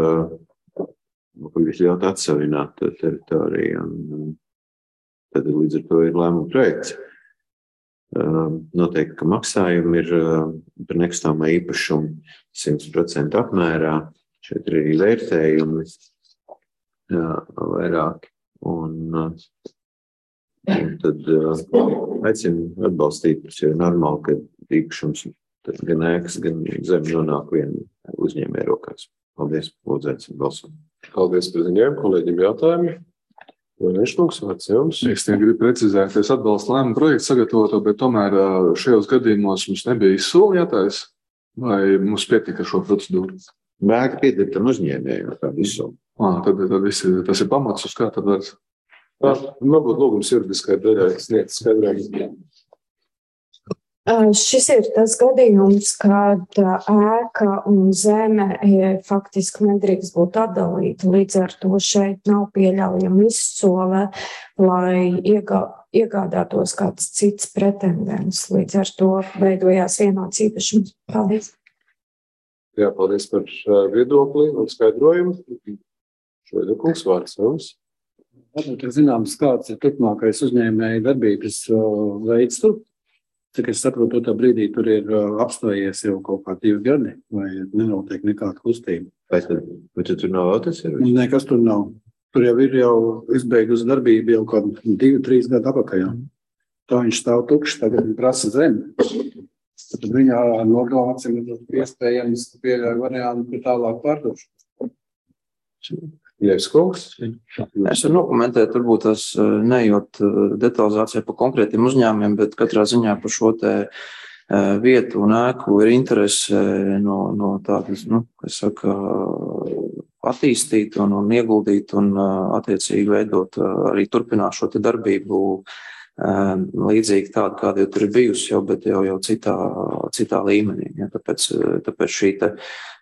S11: ļaut atsevināt teritoriju. Tad līdz ar to ir lēmuma projekts. Noteikti, ka maksājumi ir par nekustamā īpašumu 100% apmērā. Šeit ir arī vērtējumi vairāk. Un tad aicinu atbalstīt, tas ir normāli, ka īpašums gan ēkas, gan zem nonāk vienu uzņēmēju rokās. Paldies, lūdzēsim balsot.
S1: Paldies par ziņojumu, kolēģiem jautājumi. Vaineškungs, vārds jums.
S4: Es gribu precizēt, es atbalstu lēmumu projektu sagatavoto, bet tomēr šajos gadījumos mums nebija izsolītājs, vai mums pietika šo procedūru?
S11: Vajag pietikt tam uzņēmēju tādu izsoli.
S4: Tad tas ir pamats, uz kā tad vairs?
S1: Varbūt lūgums juridiskai daļai sniegt skaidrojumu.
S14: Šis ir tas gadījums, kad ēka un zeme faktiski nedrīkst būt atdalīta. Līdz ar to šeit nav pieļaujama izsole, lai iegādātos kāds cits pretendents. Līdz ar to veidojās vienots īpašums. Paldies.
S1: Jā, paldies par viedokli un skaidrojumu. Šveidokungs, vārds jums.
S5: Varbūt zināms, kāds ir turpmākais uzņēmēja darbības veids tur. Cik es saprotu, tā brīdī tur ir apstājies jau kaut kā 2 gadi, vai nenotiek nekāda kustība.
S11: Vai tur nav autoservis?
S5: Nekas tur nav. Tur jau ir izbeigusi darbība jau kaut 2-3 gadu apakajā. Tā viņš stāv tukšs, tagad viņa prasa zemi. Tad viņa nogalvācim ir iespējams pieļauj variantu tālāk pārdošanu.
S1: Ļevs kungs.
S12: Es varu nokomentēt, varbūt tas neejot detalizācijā par konkrētiem uzņēmumiem, bet katrā ziņā par šo te vietu un ēku ir interese no tādas, kas saka, attīstīt un ieguldīt un attiecīgi veidot arī turpināt šo te darbību līdzīgi tādu, kāda jau tur ir bijusi jau, bet jau citā līmenī. Ja, tāpēc šī te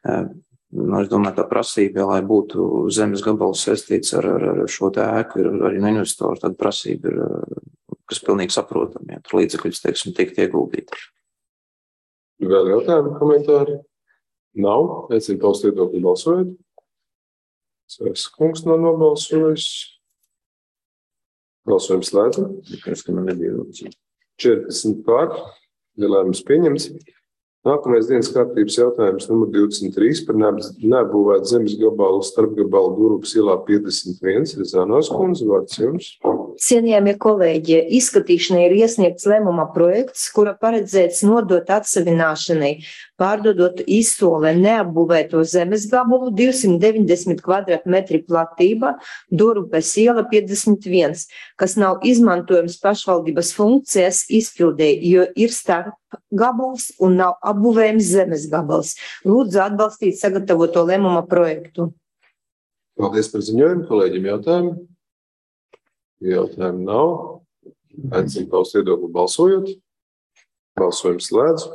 S12: es domāju, tā prasība, ja, lai būtu zemes gabals saistīts ar šo te ēku, ir arī no investoru, tad prasība ir, kas pilnīgi saprotam, ja tur līdzekļus, teiksim, tikt ieguldīti.
S1: Vēl jautājumi, komentāri? Nav. Aicinu paust viedokli balsojot. Sveiks kungs nav nobalsojis. Balsojums slēdzam.
S11: Kas, ka man nebija lūdzu.
S1: 40 pār. Lēmums pieņemts. Nākamais dienas kārtības jautājums numur 23 par neapbūvētu zemes gabalu starpgabalu Durupes ielā 51. Rizānos kundze, vārds jums.
S6: Cienījamie kolēģi, izskatīšanai ir iesniegts lēmuma projekts, kura paredzēts nodot atsavināšanai, pārdodot izsolē neapbūvēto zemes gabalu 290 kvadratmetri platība Durupes iela 51, kas nav izmantojams pašvaldības funkcijas izpildē, jo ir starp gabals un nav apbūvējams zemes gabals. Lūdzu atbalstīt sagatavoto lēmuma projektu.
S1: Paldies par ziņojumu, kolēģiem jautājumu. Jautājumu nav. Aicinu paust viedokli balsojot. Balsojums slēdz.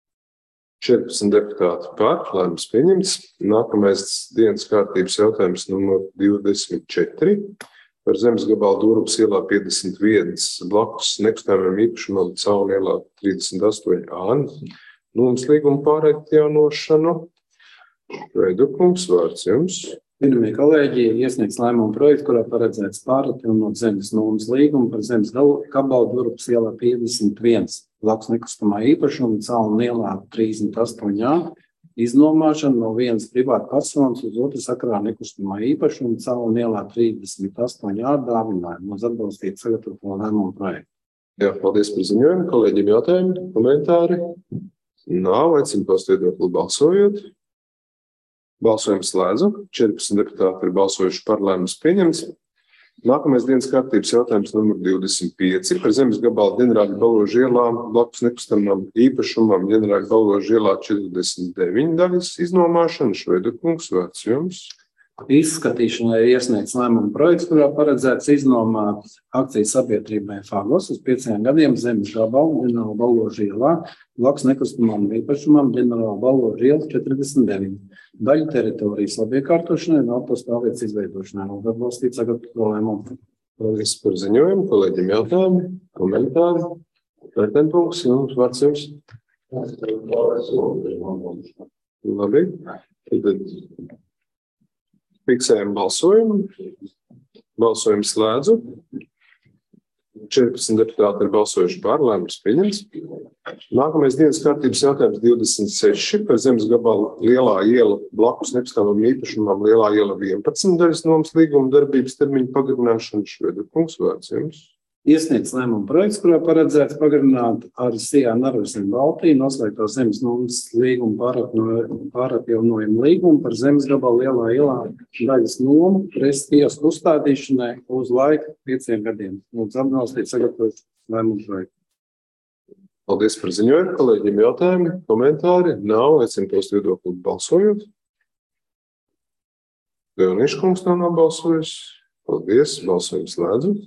S1: 14 deputāti par, lēmums pieņemts. Nākamais dienas kārtības jautājums numur 24. Par zemes gabalu Durupes ielā 51 blakus nekustamajam īpašumam Cauna ielā 38A. Nolīguma līguma pāratjaunošanu. Veidokungs, vārds jums.
S5: Pirmie kolēģi iesniegs lēmuma projektu, kurā paredzēts pāratjaunot zemes nolīguma līgumu par zemes gabalu Durupes ielā 51 blakus nekustamā īpašuma Cauna ielā 38A. Iznomāšana no vienas privāta personas uz otru sakarā nekustamā īpašuma Cauna ielā 38A dāvinājumu. Mums atbalstīt sagatavoto lēmumu projektu.
S1: Jā, paldies par ziņojumu. Kolēģiem jautājumi, komentāri? Nav, aicinu paust viedokli balsojot. Balsojums slēdzu. 14 deputāti ir balsojuši par, lēmums pieņemts. Nākamais dienas kārtības jautājums numur 25 par zemes gabalu ģenerāļa Balvoža ielā blakus nekustamam īpašumam ģenerāļa Balvoža ielā 49 daļas iznomāšana. Šveidokungs, vārds jums.
S5: Izskatīšanai ir iesniegts lēmuma projekts, kurā paredzēts iznomāt akciju sabiedrībai Fagos uz 5 gadiem zemes gabalu ģenerāla Balvoža ielā blakus nekustamam īpašumam ģenerāla Balvoža iela 49. Daļu teritorijas labiekārtošanai un autostāvvietas izveidošanai. Lūdzu atbalstīt sagatavoto lēmumu.
S1: Paldies par ziņojumu, kolēģiem jautājumi, komentāri. Vērtēnpunkts, jums vārds jums. Labi. Tad fiksējam balsojumu. Balsojumu slēdzu. 14 deputāti ir balsojuši par, lēmums pieņemts. Nākamais dienas kārtības jautājums 26 par zemes gabalu Lielā iela blakus nekustamam īpašumam Lielā iela 11 daļas nomas līguma darbības termiņu pagarināšanu. Šveda kungs, vārds jums.
S5: Iesniegts lēmuma projekts, kurā paredzēts pagarināt ar Sijā Narvesen Baltiju noslēgto zemes nomas līgumu pāratjaunojumu līgumu par zemes gabalu Lielā ielā daļas nomu kiosku uzstādīšanai uz laiku 5 gadiem. Lūdzu atbalstīt sagatavot lēmuma projektu.
S1: Paldies par ziņojumu. Kolēģiem jautājumi, komentāri? Nav, aicinu tos viedokli balsojot. Leonišs kungs nav nobalsojis. Paldies, balsojums slēdzu.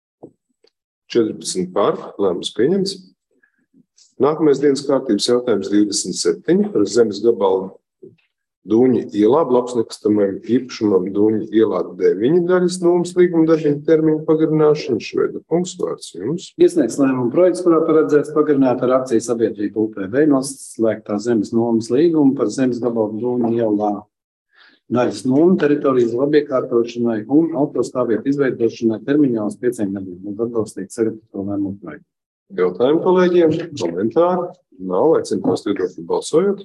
S1: 14 par, lēmums pieņemts. Nākamais dienas kārtības jautājums 27 par zemes gabalu Dūņa ielā blakus nekustamajam īpašumam Dūņa ielā 9 daļas nomas līguma darbiņu termiņu pagarināšanu. Šveda kungs, vārds jums.
S5: Iesniegts lēmuma projekts, kurā paredzēts pagarināt ar akciju sabiedrību UPV noslēgtā zemes nomas līgumu par zemes gabalu Dūņa ielā daļas nomu teritorijas labiekārtošanai un autostāvvietu izveidošanai termiņā uz 5 gadiem. Lūdzu atbalstīt sagatavoto lēmumu projektu.
S1: Jautājumu kolēģiem, komentāri? Nav, aicinu tos viedokli balsojot.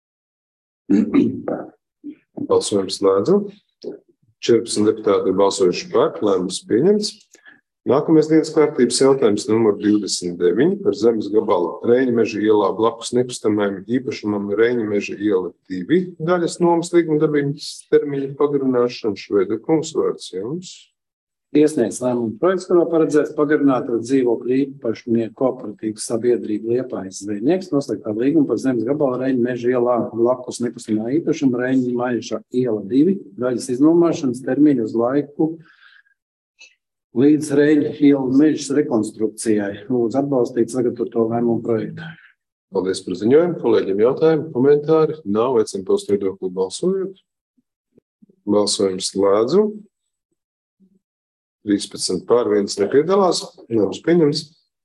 S1: Balsojums slēdzu. 14 deputāti ir balsojuši par, lēmums pieņemts. Nākamais dienas kārtības jautājums numur 29 par zemes gabalu Reņmeža ielā blakus nekustamajam īpašumam Reņmeža iela 2 daļas nomas līguma darbības termiņu pagarināšanu. Šveda kungs, vārds jums.
S5: Iesniegts lēmuma projekts, kurā paredzēts pagarināt ar dzīvokļu īpašnieku kooperatīvas sabiedrību Liepājas zvejnieks noslēgtā līguma par zemes gabalu Reņmeža ielā blakus nekustamā īpašuma Reņmeža iela 2 daļas iznomāšanas termiņu uz laiku līdz Reņa iela mežas rekonstrukcijai. Lūdzu atbalstīt sagatavoto lēmumu projektu.
S1: Paldies par ziņojumu. Kolēģiem jautājumi, komentāri? Nav, aicinu tos viedokli balsojot. Balsojums slēdzu. 13 pār 1 nepiedalās. Lēmums pieņemts.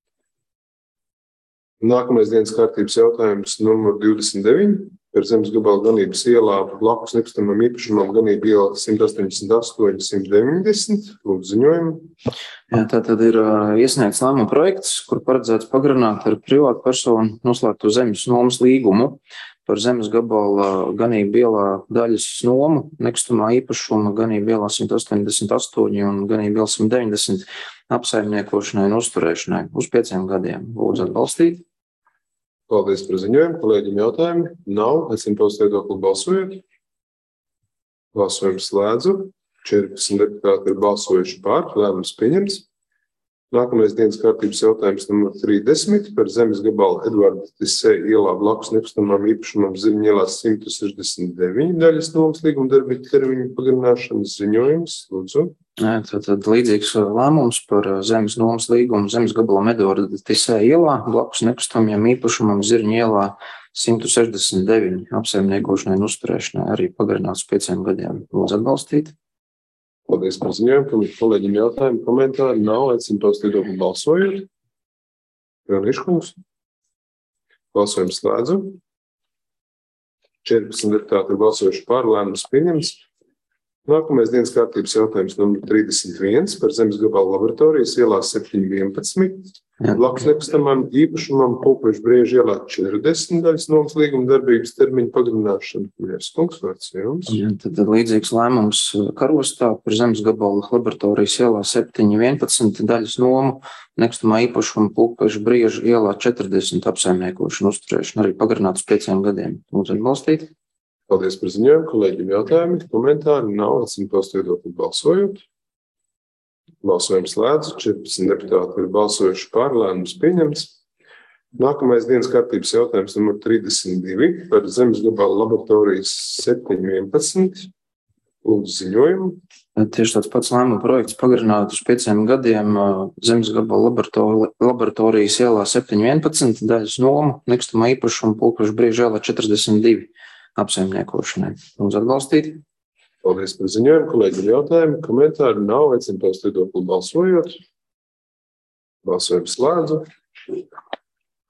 S1: Nākamais dienas kārtības jautājums numur 29 par zemes gabalu Ganības ielā blakus nekustamam īpašumam Ganība iela 188, 190. Lūdzu ziņojumu.
S12: Jā, tātad ir iesniegts lēmuma projekts, kur paredzēts pagarināt ar privātu personu noslēgto zemes nomas līgumu par zemes gabalu Ganība ielā daļas nomu nekustamā īpašuma Ganība ielā 188 un Ganība ielā 190 apsaimniekošanai un uzturēšanai uz 5 gadiem. Lūdzu atbalstīt.
S1: Paldies par ziņojumu. Kolēģiem jautājumi? Nav. Aicinu tos viedokli balsojot. Balsojums slēdzu. 14 deputāti ir balsojuši par. Lēmums pieņemts. Nākamais dienas kārtības jautājums numur 30 par zemes gabalu Edvarda Tisē ielā blakus nekustamām īpašumam Zirņa ielā 169 daļas nomas līguma darbības termiņu pagarināšanas ziņojums. Lūdzu.
S12: Tātad līdzīgs lēmums par zemes nomas līgumu zemes gabalam Edvarda Tisē ielā blakus nekustamajam īpašumam Zirņa ielā 169 apsaimniekošanai un uzturēšanai arī pagarināts 5 gadiem. Lūdzu atbalstīt.
S1: Paldies par ziņojumu. Kolēģiem jautājumu, komentāri? Nav, aicinu tos viedokli balsojot. Leonišs kungs. Balsojums slēdzu. 14 deputāti ir balsojuši par, lēmums pieņemts. Nākamais dienas kārtības jautājums numur 31 par zemes gabalu laboratorijas ielā 711. Blakus nekustamam īpašumam Pulkveža Brieža ielā 40 daļas nomas līguma darbības termiņu pagarināšanu. Mieres kungs, vārds jums.
S12: Tad līdzīgs lēmums Karostā par zemes gabalu laboratorijas ielā 711 daļas nomu nekustamā īpašuma Pulkveža Brieža ielā 40 apsaimniekošanu uzturēšanu arī pagarināts 5 gadiem. Lūdzu atbalstīt.
S1: Paldies par ziņojumu. Kolēģiem jautājumi, komentāri? Nav, aicinu tos viedokli balsojot. Balsojums slēdz. 14 deputāti ir balsojuši par, lēmums pieņemts. Nākamais dienas kārtības jautājums numur 32 par zemes gabalu laboratorijas 711. Lūdzu ziņojumu.
S12: Tieši tāds pats lēmuma projekts pagarināt uz 5 gadiem zemes gabalu laboratorijas ielā 711 daļas nomu nekustamā īpašuma Pulkveža Brieža ielā 42 apsaimniekošanai. Lūdzu atbalstīt.
S1: Paldies par ziņojumu. Kolēģiem jautājumi, komentāri? Nav, aicinu tos viedokli balsojot. Balsojums slēdzu.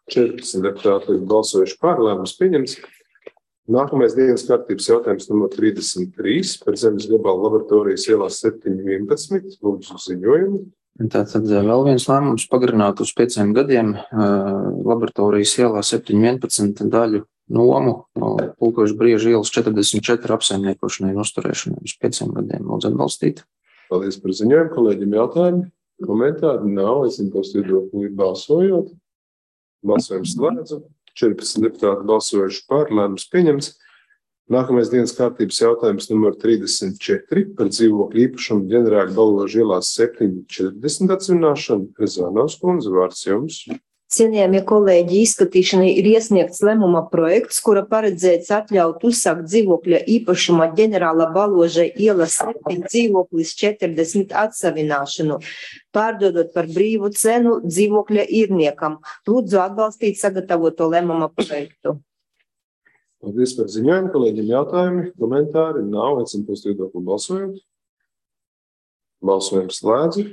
S1: 14 deputāti ir balsojuši par, lēmums pieņemts. Nākamais dienas kārtības jautājums numur 33 par zemes gabalu laboratorijas ielā 711. Lūdzu ziņojumu.
S12: Tātad vēl viens lēmums pagarināt uz 5 gadiem laboratorijas ielā 711 daļu nomu no Pulkoša Brieža ielas 44 apsaimniekošanai un uzturēšanai uz 5 gadiem. Lūdzu atbalstīt.
S1: Paldies par ziņojumu. Kolēģiem jautājumi? Komentāri nav. Es paust viedokli balsojot. Balsojums slēdzu. 14 deputāti balsojuši par, lēmums pieņemts. Nākamais dienas kārtības jautājums numur 34 par dzīvokļu īpašumu ģenerāla Balvoža ielās 740 atsvināšanu. Rezānovs kundze, vārds jums.
S6: Cienījamie kolēģi, izskatīšanai ir iesniegts lēmuma projekts, kura paredzēts atļaut uzsākt dzīvokļa īpašuma ģenerāla Balvoža ielas 7 dzīvoklis 40 atsavināšanu, pārdodot par brīvu cenu dzīvokļa īrniekam. Lūdzu atbalstīt sagatavoto lēmuma projektu.
S1: Paldies par ziņojumu. Kolēģiem jautājumi, komentāri nav. Aicinu paust viedokli balsojot. Balsojums slēdzu.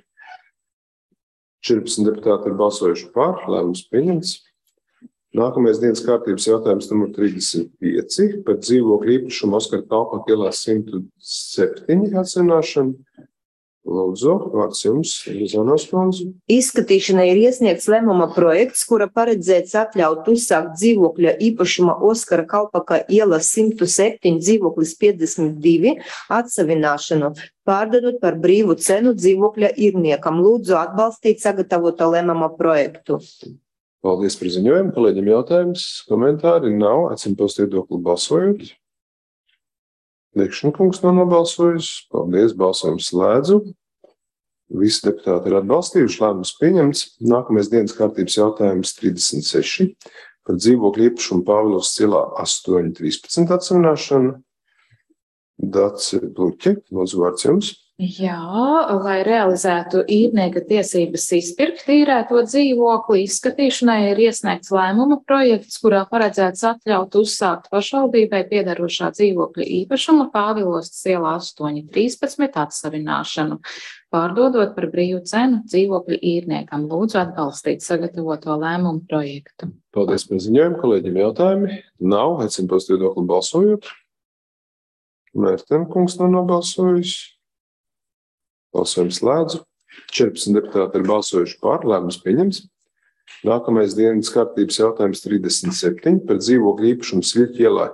S1: 14 deputāti ir balsojuši par, lēmums pieņemts. Nākamais dienas kārtības jautājums numur 35 par dzīvokļu īpašumu Oskara Kalpaka ielā 107 atsvināšanu. Lūdzu, vārds jums, Rezānovs kundze.
S6: Izskatīšanai ir iesniegts lēmuma projekts, kura paredzēts atļaut uzsākt dzīvokļa īpašuma Oskara Kalpaka iela 107 dzīvoklis 52 atsavināšanu, pārdodot par brīvu cenu dzīvokļa īrniekam. Lūdzu atbalstīt sagatavoto lēmuma projektu.
S1: Paldies par ziņojumu. Kolēģiem jautājums, komentāri nav. Aicinu paust viedokli balsojot. Liekšankungs nav nobalsojis. Paldies, balsojums slēdzu. Visi deputāti ir atbalstījuši, lēmums pieņemts. Nākamais dienas kārtības jautājums 36 par dzīvokļu īpašumu Pāvilovas ielā 813 atsvināšanu. Dace Pluķe, lūdzu vārds jums.
S3: Jā, lai realizētu īrnieka tiesības izpirkt īrēto dzīvokli, izskatīšanai ir iesniegts lēmuma projekts, kurā paredzēts atļaut uzsākt pašvaldībai piederošā dzīvokļa īpašuma Pāvilostas ielā 813 atsavināšanu, pārdodot par brīvu cenu dzīvokļa īrniekam. Lūdzu atbalstīt sagatavoto lēmumu projektu.
S1: Paldies par ziņojumu. Kolēģiem jautājumi nav. Aicinu paust viedokli balsojot. Mērtenkungs nav nobalsojis. Balsojums slēdzu. 14 deputāti ir balsojuši par, lēmums pieņemts. Nākamais dienas kārtības jautājums 37 par dzīvokļu īpašumu Sviļķu ielā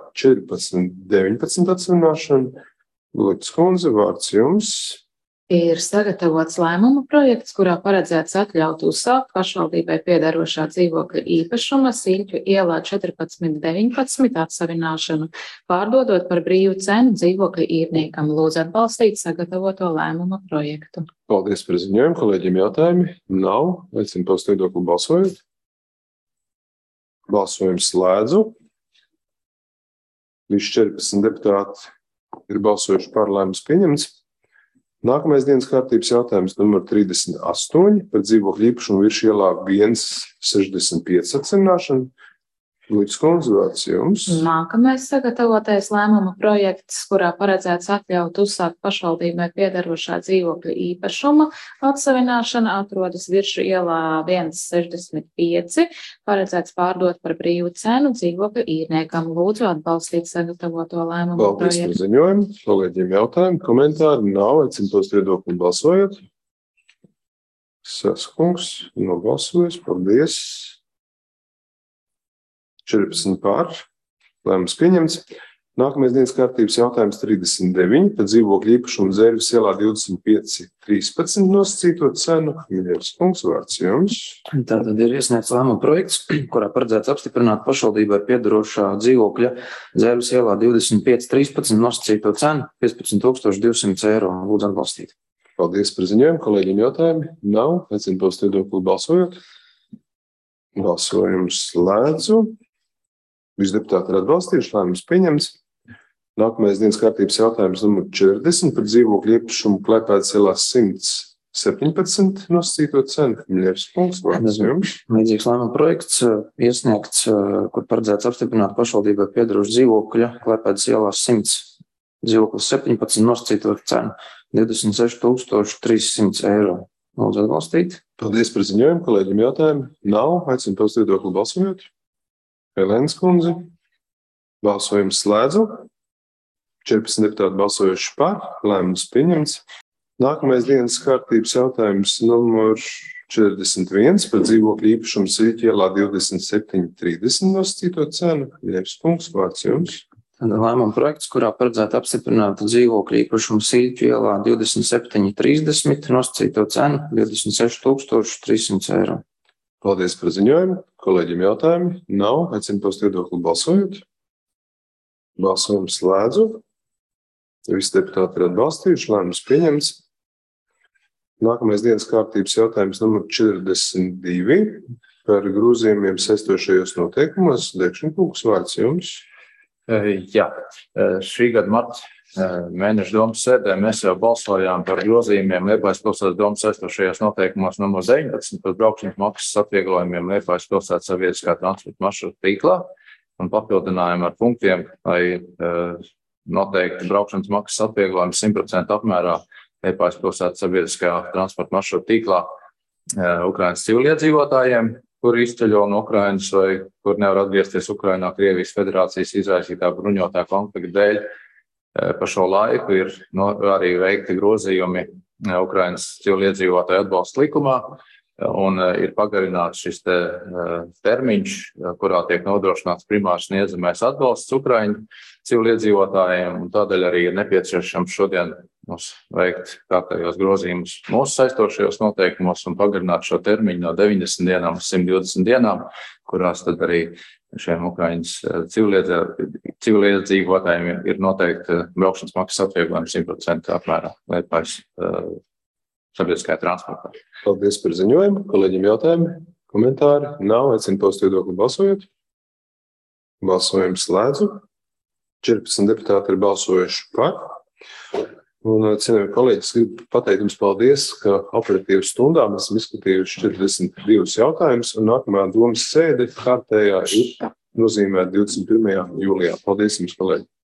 S1: 1419 atsvināšanu. Lūdzu, kundze, vārds jums.
S3: Ir sagatavots lēmuma projekts, kurā paredzēts atļaut uzsākt pašvaldībai piederošā dzīvokļa īpašuma Sviļķu ielā 1419 atsavināšanu, pārdodot par brīvu cenu dzīvokļa īrniekam. Lūdzu atbalstīt sagatavoto lēmuma projektu.
S1: Paldies par ziņojumu. Kolēģiem jautājumi nav. Aicinu paust viedokli balsojot. Balsojums slēdzu. Līdz 14 deputāti ir balsojuši par, lēmums pieņemts. Nākamais dienas kārtības jautājums numur 38 par dzīvokļu īpašumu Viršu ielā 165 atsvināšanu. Lūdzu, kundze, vārds jums.
S3: Nākamais sagatavotais lēmuma projekts, kurā paredzēts atļaut uzsākt pašvaldībai piederošā dzīvokļa īpašuma atsavināšana, atrodas Viršu ielā 165, paredzēts pārdot par brīvu cenu dzīvokļa īrniekam. Lūdzu atbalstīt sagatavoto lēmumu projektu.
S1: Paldies par ziņojumu. Kolēģiem jautājumi, komentāri nav. Aicinu paust viedokli balsojot. Saskungs nobalsojis. Paldies. 14 pār, lēmums pieņemts. Nākamais dienas kārtības jautājums 39 par dzīvokļu īpašumu Dzērves ielā 2513 nosacīto cenu. Miļevs kungs, vārds jums.
S12: Tātad ir iesniegts lēmuma projekts, kurā paredzēts apstiprināt pašvaldībai piederošā dzīvokļa Dzērves ielā 2513 nosacīto cenu 15 200 eiro. Lūdzu atbalstīt.
S1: Paldies par ziņojumu. Kolēģiem jautājumi nav. Aicinu paust viedokli balsojot. Balsojums slēdzu. Visi deputāti ir atbalstījuši, lēmums pieņemts. Nākamais dienas kārtības jautājums numur 40 par dzīvokļu īpašumu Klaipēdas ielā 117 nosacīto cenu. Miļevs kungs, vārds jums.
S12: Līdzīgs lēmuma projekts iesniegts, kur paredzēts apstiprināt pašvaldībai piederošu dzīvokļa Klaipēdas ielā 100 dzīvoklis 17 nosacīto cenu 26 300 eiro. Lūdzu atbalstīt.
S1: Paldies par ziņojumu. Kolēģiem jautājumu nav. Aicinu paust viedokli balsojot. Helēnas kundze. Balsojums slēdzu. 14 deputāti balsojuši par. Lēmums pieņemts. Nākamais dienas kārtības jautājums numur 41 par dzīvokļu īpašumu Siļķu ielā 2730 nosacīto cenu. Jēbs punkts, vārds jums.
S12: Lēmuma projekts, kurā paredzēta apstiprināt dzīvokļu īpašumu Siļķu ielā 2730 nosacīto cenu 26 300 €.
S1: Paldies par ziņojumu. Kolēģiem jautājumi nav. Aicinu paust viedokli balsojot. Balsojums slēdzu. Visi deputāti ir atbalstījuši. Lēmums pieņemts. Nākamais dienas kārtības jautājums numur 42 par grozījumiem saistošajos noteikumos. Dekšņa kungs, vārds jums.
S13: Jā, šī gada marta mēneša domas sēdē mēs jau balsojām par grozījumiem Liepājas pilsētas domas saistošajos noteikumos numur 19 par braukšanas maksas atvieglojumiem Liepājas pilsētas sabiedriskā transporta maršruta tīklā un papildinājumu ar punktiem, lai noteikti braukšanas maksas atvieglojums 100% apmērā Liepājas pilsētas sabiedriskajā transporta maršruta tīklā Ukrainas civiliedzīvotājiem, kuri izceļo no Ukrainas vai kur nevar atgriezties Ukrainā Krievijas federācijas izraisītā bruņotā konflikta dēļ. Pa šo laiku ir arī veikti grozījumi Ukrainas civiliedzīvotāju atbalsta likumā un ir pagarināts šis termiņš, kurā tiek nodrošināts primārs sniedzamais atbalsts Ukraiņu civiliedzīvotājiem, un tādēļ arī ir nepieciešams šodien mums veikt kārtējos grozījumus mūsu saistošajos noteikumos un pagarināt šo termiņu no 90 dienām uz 120 dienām, kurās tad arī šiem Ukraiņas civiliedzīvotājiem ir noteikti braukšanas maksas atvieglojums 100% apmērā Liepājas sabiedriskajā transportā.
S1: Paldies par ziņojumu. Kolēģiem jautājumi, komentāri nav. Aicinu paust viedokli balsojot. Balsojums slēdzu. 14 deputāti ir balsojuši par. Un, cienījamie kolēģi, es gribu pateikt jums paldies, ka operatīvas stundā mēs esam izskatījuši 42 jautājumus, un nākamā domas sēde kārtējā ir nozīmēta 21. jūlijā. Paldies jums, kolēģi!